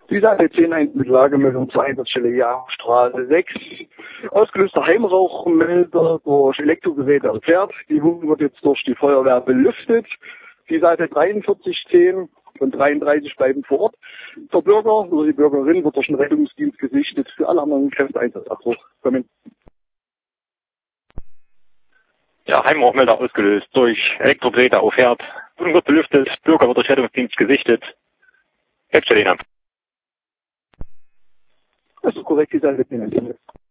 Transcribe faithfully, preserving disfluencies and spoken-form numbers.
Die Seite zehn eins mit Lagemeldung zur Einsatzstelle Jagdstraße sechs. Ausgelöster Heimrauchmelder durch Elektrogeräte erfährt. Die Wohnung wird jetzt durch die Feuerwehr belüftet. Die Seite dreiundvierzig zehn und dreiunddreißig bleiben vor Ort. Der Bürger oder die Bürgerin wird durch den Rettungsdienst gesichtet. Für alle anderen Kräfte Einsatzabbruch. Kommen. Ja, Heimrauchmelder ausgelöst durch Elektrogeräte auf Herd. Wohnung wird belüftet. Bürger wird durch Rettungsdienst gesichtet. Jetzt stell ihn ab. Das ist korrekt, die Seite zehn eins.